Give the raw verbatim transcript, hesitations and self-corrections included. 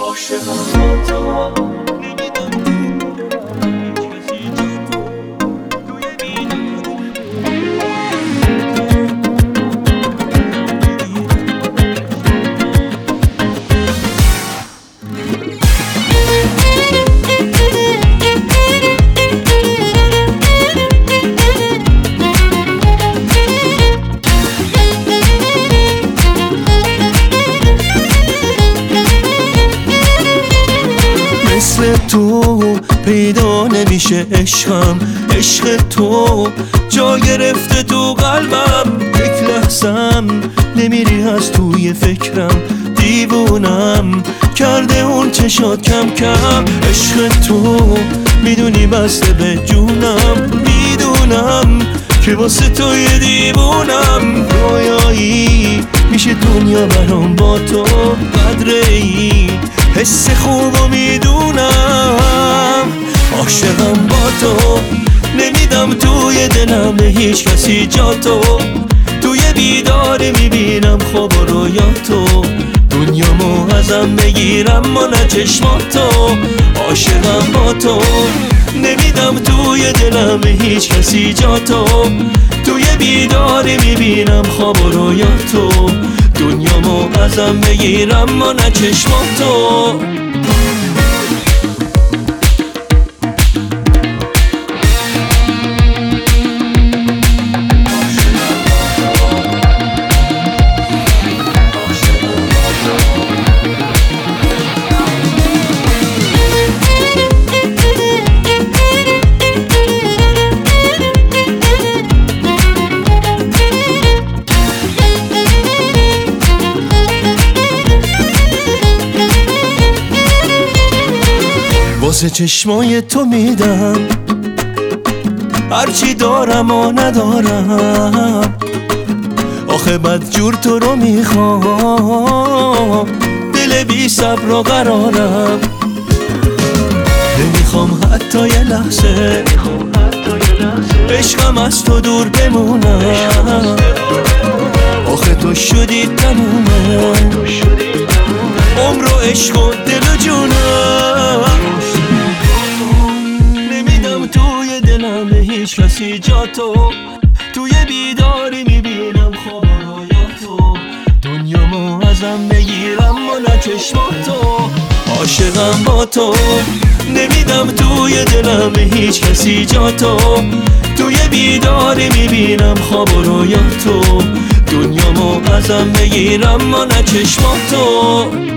مثل تو پیدا نمیشه عشقم، عشق تو جا گرفته تو قلبم. یک لحظم نمیری از توی فکرم، دیوونم کرده اون چشات کم کم. عشق تو میدونی بسته به جونم، میدونم که واسه توی دیوونم. رویایی میشه دنیا برام با تو، قدره ای حس خوبو میدونم. عاشقم با تو، نمیدم توی دلم به هیچ کسی جا تو. توی بیداری میبینم خواب و رویاتو، دنیامو ازم بگیرم و نه چشماتو. عاشقم با تو، نمیدم توی دلم به هیچ کسی جا تو. توی بیداری میبینم خواب و رویاتو، دنیامو ازم بگیرم و نه چشماتو. واسه چشمای تو میدم هرچی دارم و ندارم. آخه بد جور تو رو میخوام، دل بی صبر و قرارم. نمیخوام حتی یه لحظه عشقم از تو دور بمونم. آخه تو شدی تمومه عمر و عشق و دل و جونم. نمیدم توی دلم به هیچ کسی جا تو. توی بیداری میبینم خواب و رویاتو، دنیامو ازم بگیرم و نه چشماتو. عاشقم با تو، نمیدم توی دلم به هیچ کسی جا تو. توی بیداری میبینم خواب و رویاتو، دنیامو ازم بگیرم و نه چشماتو.